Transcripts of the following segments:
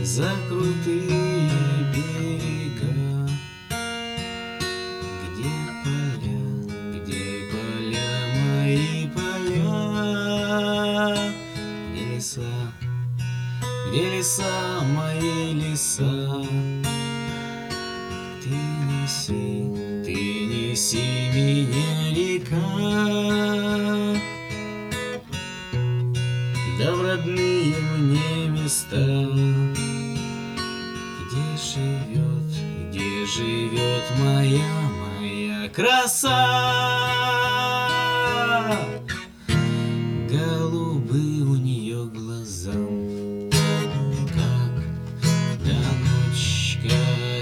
за крутые берега, где поля, мои поля, где леса, мои леса. Ты неси меня, река, да в родные мне места, где живет моя краса. Голубы у нее глаза, когда ночка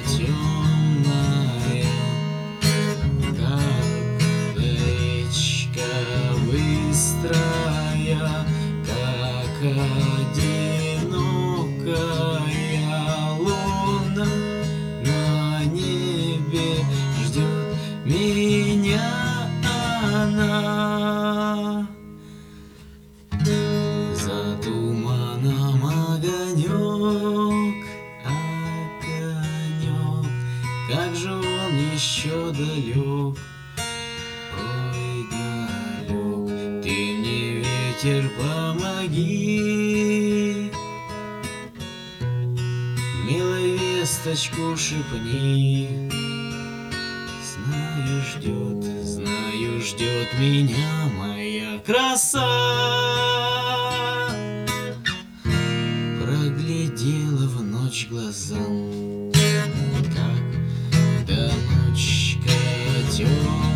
темная, как речка быстрая, как одинокая луна на небе ждет меня она. За туманом огонек, как же он еще далек. Ой, далек, ты мне, ветер, помоги, милой весточку шепни. Знаю, ждет меня моя краса. Проглядела в ночь глазам, как до ночка темная.